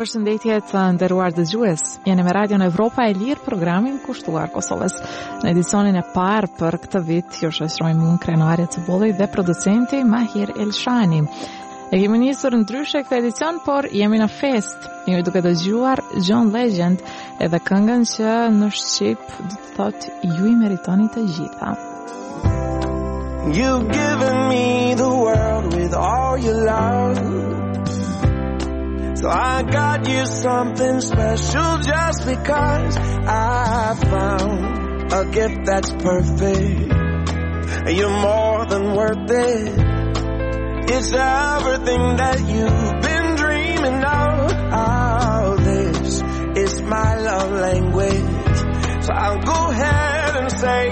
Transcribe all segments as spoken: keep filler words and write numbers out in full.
Përshëndetje të nderuar dëgjues. Jeni me Radio në Evropa e Lirë, programin kushtuar Kosovës. Në edicionin e parë për këtë vit, ju shoqërojmë unë krenaria Cubolli dhe producenti Mahir Elshani. E kemi nisur ndryshe këtë edicion, por jemi në fest. Ju duke dëgjuar John Legend, edhe këngën që në shqip do të thotë ju i meritoni të gjitha. You've given me the world with all your love, so I got you something special just because I found a gift that's perfect. You're more than worth it. It's everything that you've been dreaming of. Oh, this is my love language, so I'll go ahead and say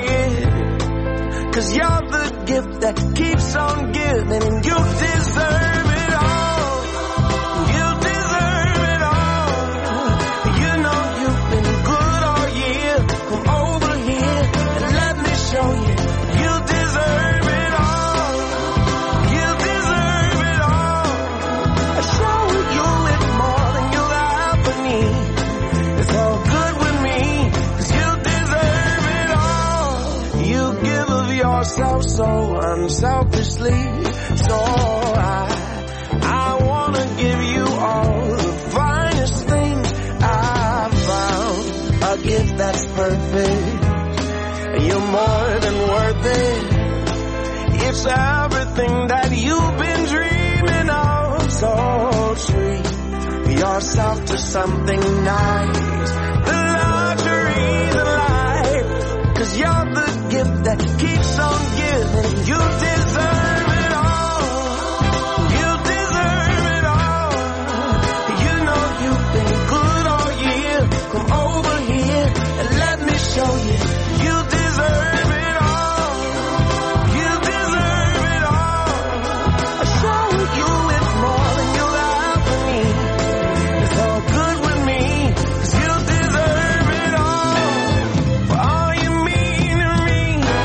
it, 'cause you're the gift that keeps on giving, and you deserve it all. You deserve it all. You know you've been good all year. Come over here and let me show you. You deserve it all. You deserve it all. I show you it more than you'll ever need. It's all good with me, 'cause you deserve it all. You give of yourself so unselfishly, so I I wanna give you all the finest things I've found. A gift that's perfect, and you're more than worth it. It's everything that you've been dreaming of. So treat yourself to something nice, the luxuries of life, 'cause you're the gift that keeps on giving. You deserve it all. You deserve it all. You know you've been good all year. Come over here and let me show you. You deserve it all. You deserve it all. I show you it more than you'll ever need. It's all good with me, 'cause you deserve it all. For all you mean to me,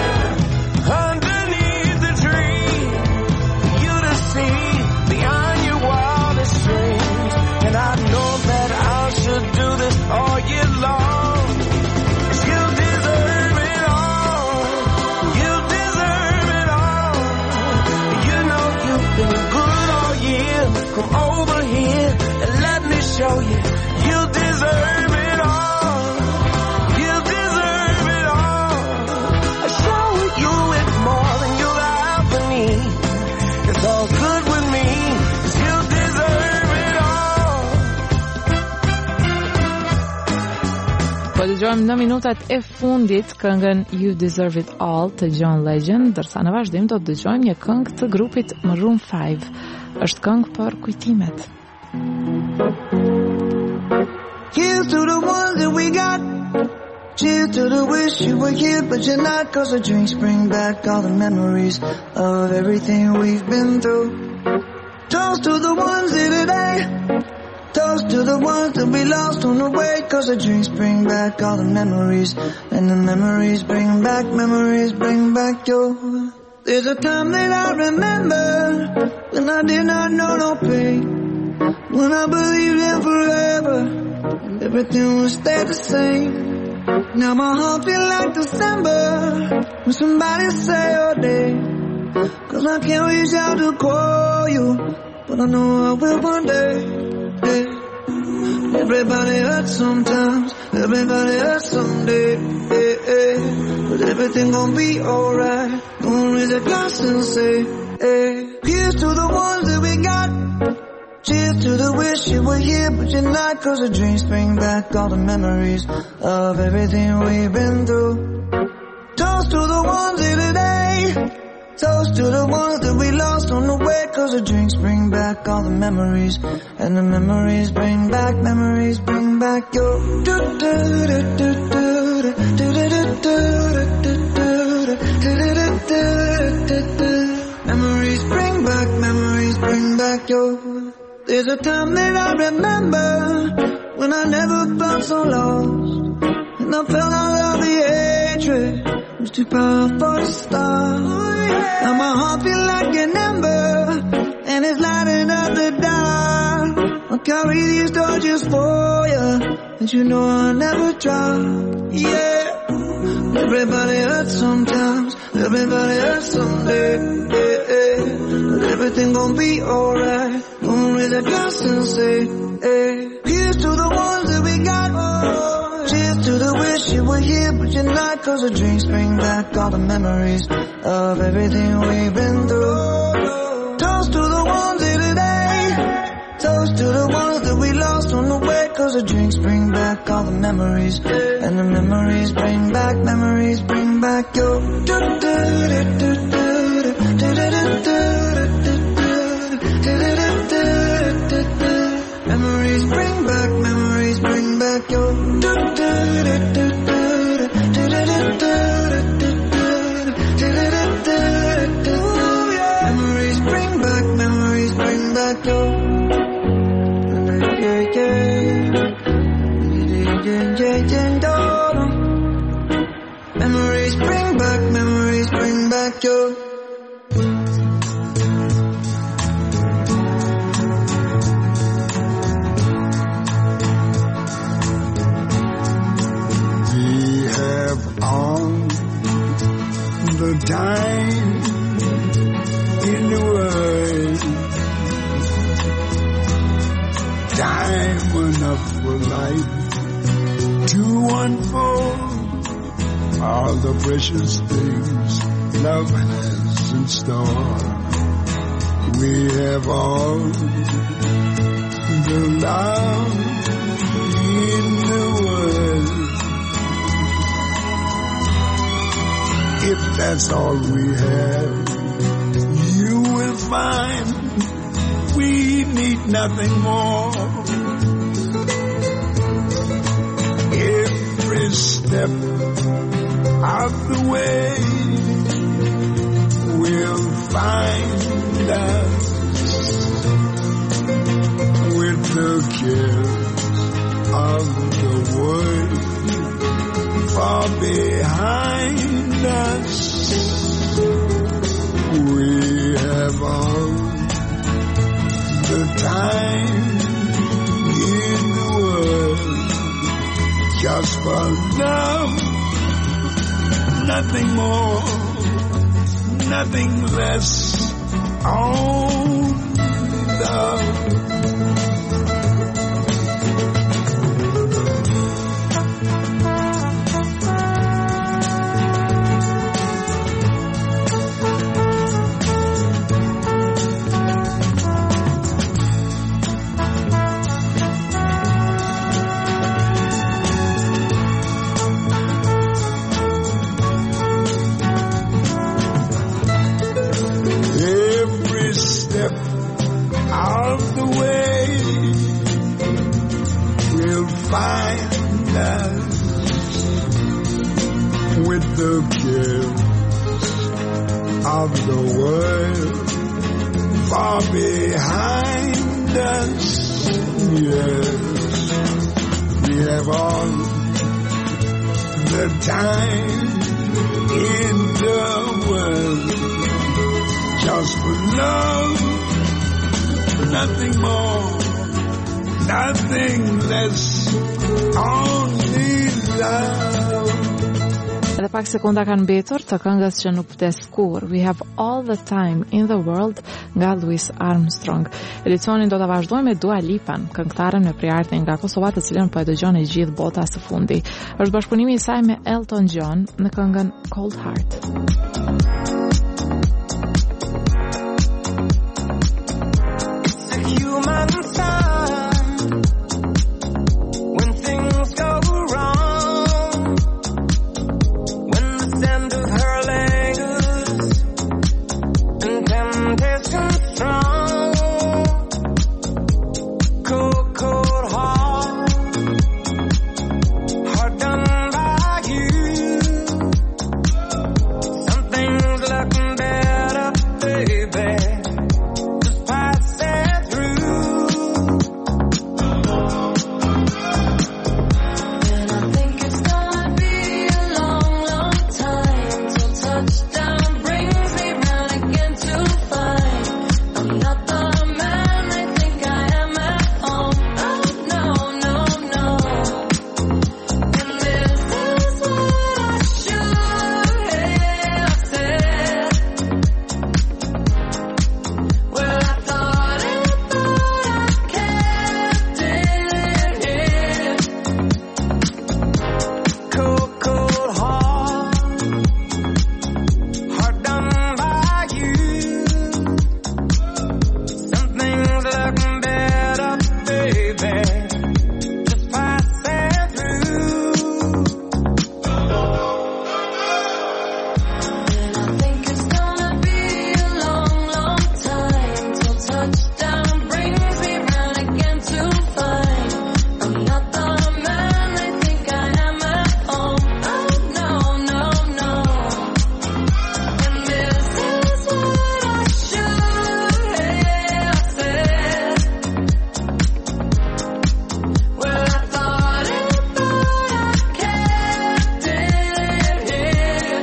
underneath the tree, for you to see beyond your wildest dreams. And I know that I should do this all year long, 'cause you deserve it all. You deserve it all. You know you've been good all year. Come over here and let me show you. You deserve it all. You deserve it all. I show you it more than you'll ever need. It's all good with me, 'cause you deserve it all. Po dëgjojmë në minutat e fundit këngën You Deserve It All të John Legend, ndërsa në vazhdim do të dëgjojmë një këngë të grupit Maroon five. Është këngë për kujtimet. Here's to the ones that we got. Cheers to the wish you were here, but you're not. 'Cause the drinks bring back all the memories of everything we've been through. Toast to the ones here today. Toast to the ones that we lost on the way. 'Cause the drinks bring back all the memories, and the memories bring back, memories bring back your. There's a time that I remember when I did not know no pain, when I believed in forever, and everything would stay the same. Now my heart feel like December when somebody say your name. 'Cause I can't reach out to call you, but I know I will one day. Yeah. Everybody hurts sometimes, everybody hurts someday. Yeah, yeah. But everything gon' be alright. Gonna raise a glass and say, hey. Here's to the ones that we got. Cheers to the wish you were here, but you're not. 'Cause the dreams bring back all the memories of everything we've been through. Toast to the ones here today. Toast to the ones that we lost on the way. 'Cause the drinks bring back all the memories, and the memories bring back, memories bring back your. Memories bring back, memories bring back your. There's a time that I remember when I never felt so lost, and I felt all of the hatred was too powerful to stop. Now my heart feel like an ember, and it's lighting up the dark. I'll carry these torches just for you, and you know I'll never drop. Yeah, everybody hurts sometimes, everybody hurts someday. Yeah, yeah. But everything gon' be alright. Gonna raise a glass and say, hey, here's to the ones that we got. Cheers to the wish you were here, but you're not. Cause the drinks bring back all the memories of everything we've been through. Toast to the ones here today. Toast to the ones that we lost on the way. Cause the drinks bring back all the memories. And the memories bring back, memories bring back your memories bring back, memories bring back your memories bring back, memories bring back your yeah, yeah, yeah, yeah, memories bring back, memories bring back your the time in the world, time enough for life to unfold all the precious things love has in store. We have all the love in the world. If that's all we have, you will find we need nothing more. Every step of the way will find us with the cares of the world far behind us. We have all the time in the world just for love, nothing more, nothing less, only love. Find us with the cares of the world far behind us. Yes, we have all the time in the world just for love, nothing more, nothing less. Only love. Edhe pak sekunda kanë mbetur të këngës që nuk vdes kur. We have all the time in the world nga Louis Armstrong. Edicionin do ta vazhdojmë me Dua Lipan, këngëtaren me priartje nga Kosova, të cilën po e dëgjon e gjithë bota së fundi. Është bashkëpunimi i saj me Elton John në këngën Cold Heart. Things touchdown brings me round again to find I'm not the man they think I am at home. Oh no, no, no. And this is what I should have said. Well, I thought it, but I kept it here.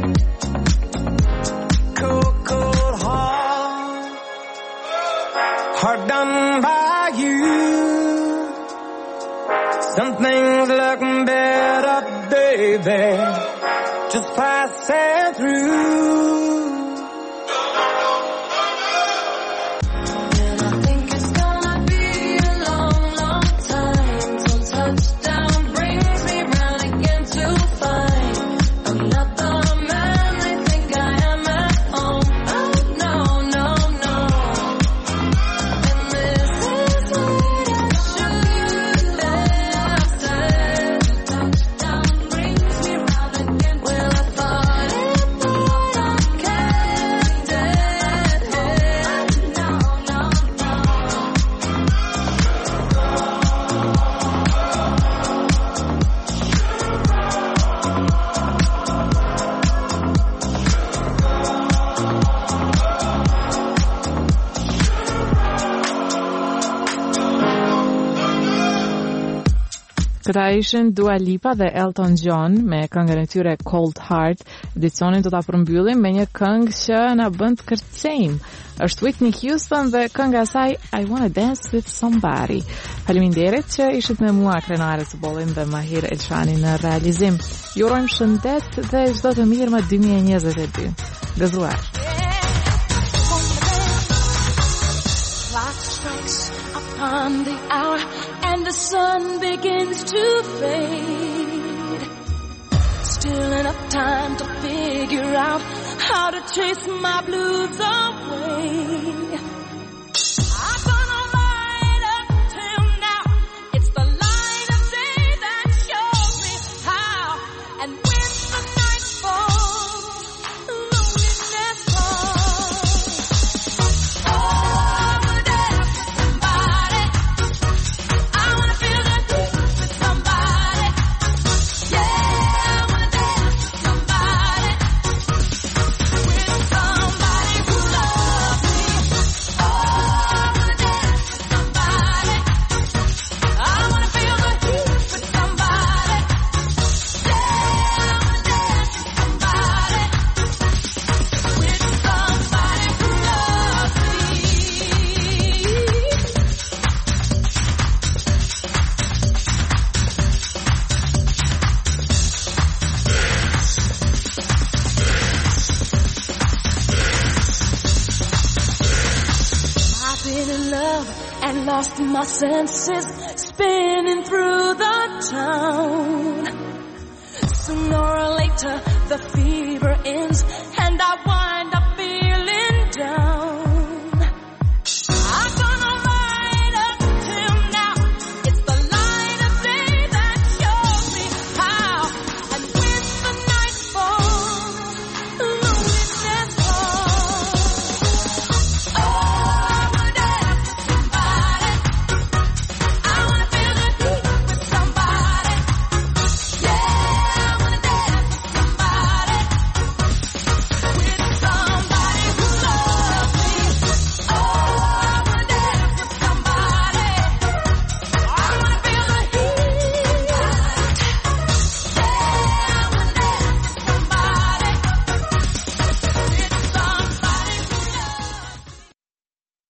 Cold, cold heart, Hard done by you. Some things look better, baby, just passing through. and I think it's gonna be a long, long time till touchdown brings me round again to find I'm not the man they think I am at home. Oh no, no, no. And this is what I should have said. Touchdown brings me round again. Well, I thought it, but I kept it here. No, no, no. Këta ishin Dua Lipa dhe Elton John me këngën e tyre Cold Heart. Edicionin do ta përmbyllim me një këngë që na bën të kërcejmë. Është Whitney Houston dhe kënga e saj I Wanna Dance With Somebody. Faleminderit që ishit me mua krenare të bollim dhe Mahir Elshani në realizim. Ju urojmë shëndet dhe çdo të mirë më dy mijë e njëzet e dy. Gëzuar. Clock strikes upon the hour and the sun begins to fade. Still enough time to figure out how to chase my blues away. I've gone all right up till now. It's the light of day that shows me how. And when the night falls, loneliness falls. Oh, I wanna dance with somebody. I wanna feel the heat with somebody. Yeah, I wanna dance with somebody. With somebody who loves me. Oh, I wanna dance with somebody. I wanna feel the heat with somebody. Yeah, I wanna dance with somebody. With somebody who loves me. I've been in love and lost my senses, spinning through the town. Sooner or later, the fever ends, and I wind